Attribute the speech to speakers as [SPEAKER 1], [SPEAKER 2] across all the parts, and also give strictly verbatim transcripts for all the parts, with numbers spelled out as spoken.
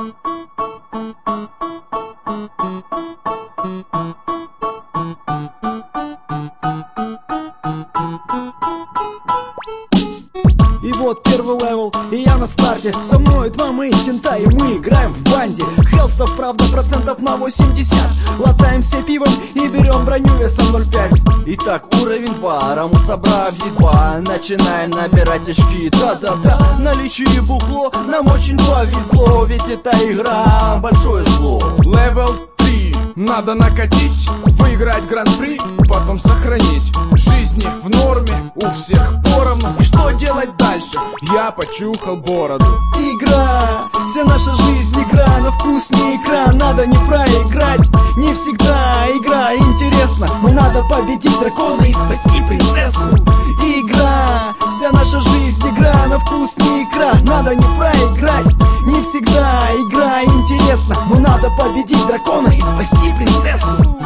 [SPEAKER 1] И вот первый левел, и я на старте. Со мной два моих кента, и мы играем в банде. Хелсов, правда, процентов на восемьдесят. Латаемся пивом и берем броню весом ноль пять.
[SPEAKER 2] Итак, уровень два, мы собрав едва начинаем набирать очки. Да-да-да, наличие бухло нам очень повезло, ведь это игра большое зло.
[SPEAKER 3] Левел три, надо накатить, выиграть гран-при, потом сохранить. Жизни в норме, у всех поровну. И что делать дальше? Я почухал бороду.
[SPEAKER 1] Игра, вся наша жизнь игра, на вкус не икра. Надо не проиграть, не всегда игра интересна, но надо победить дракона и спасти принцессу. Игра, вся наша жизнь игра, на вкус не икра. Надо не проиграть, не всегда игра интересна, но надо победить дракона и спасти принцессу.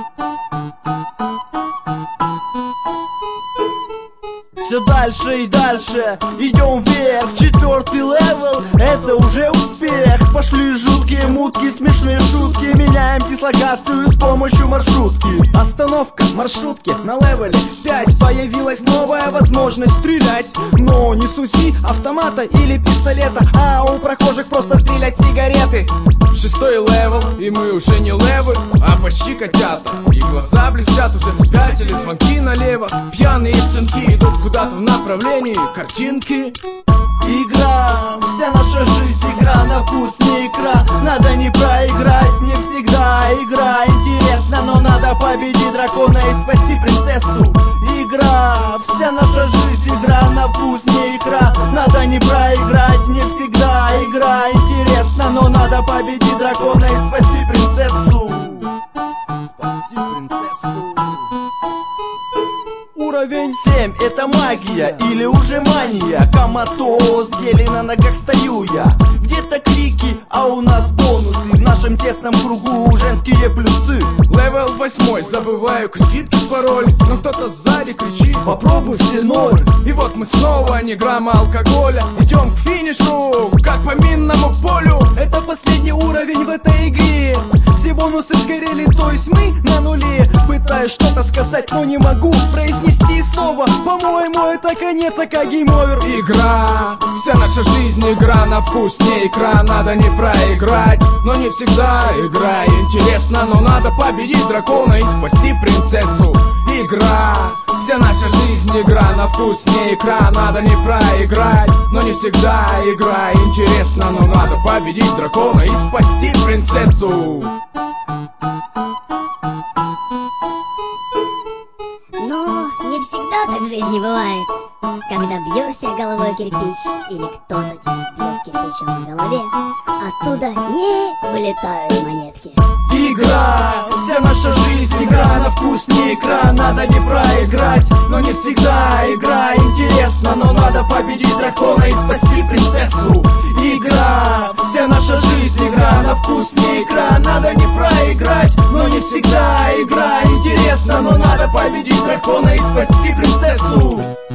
[SPEAKER 2] Все дальше и дальше идем вверх. Четвертый левел, это уже успех. Пошли жуткие мутки, смешные шутки. Меняем дислокацию с помощью маршрутки.
[SPEAKER 1] Остановка маршрутки на левеле пять. Появилась новая возможность стрелять, но не с УЗИ, автомата или пистолета, а у прохожих просто стрелять сигареты.
[SPEAKER 3] Шестой левел, и мы уже не левы, а почти котята. И глаза блестят, уже спятили, звонки налево. Пьяные сынки идут куда-то в направлении картинки.
[SPEAKER 2] Игра, вся наша жизнь игра, на вкус не икра. Надо не проиграть, не всегда игра интересна, но надо победить дракона и спасти принцессу. Игра, вся наша жизнь игра, на вкус не икра. Надо не проиграть, не всегда игра интересна, но надо победить дракона и спасти принцессу. Спасти принцессу. Уровень семь, это магия или уже мания. Коматоз, еле на ногах стою я. Где-то крики, а у нас бонусы. В нашем тесном кругу женские плюсы.
[SPEAKER 3] Левел восьмой, забываю кредитки, пароль, но кто-то сзади кричит:
[SPEAKER 2] попробуй все ноль.
[SPEAKER 3] И вот мы снова, ни грамма алкоголя, идем к финишу, как по минному полю.
[SPEAKER 1] Это последний уровень в этой игре. Все бонусы сгорели, то есть мы на нуле. Пытаюсь что-то сказать, но не могу произнести слово. По-моему, это конец, а как гейм-овер.
[SPEAKER 3] Игра, вся наша жизнь игра, на вкус не икра. Надо не проиграть, но не всегда игра интересна, но надо победить дракона и спасти принцессу. Игра, вся наша жизнь игра, на вкус не икра. Надо не проиграть, но не всегда игра интересна, но надо победить дракона и спасти принцессу.
[SPEAKER 4] Но не всегда так в жизни бывает, когда бьешься головой о кирпич, или кто-то тебя бьет кирпичом в голове, оттуда не вылетают монетки.
[SPEAKER 2] Игра, вся наша жизнь игра, на вкус не икра. Надо не проиграть, но не всегда игра интересна, но надо победить дракона и спасти принцессу. Игра, вся наша жизнь игра, на вкус не икра. Надо не проиграть, но не всегда игра интересна, но надо победить дракона и спасти принцессу.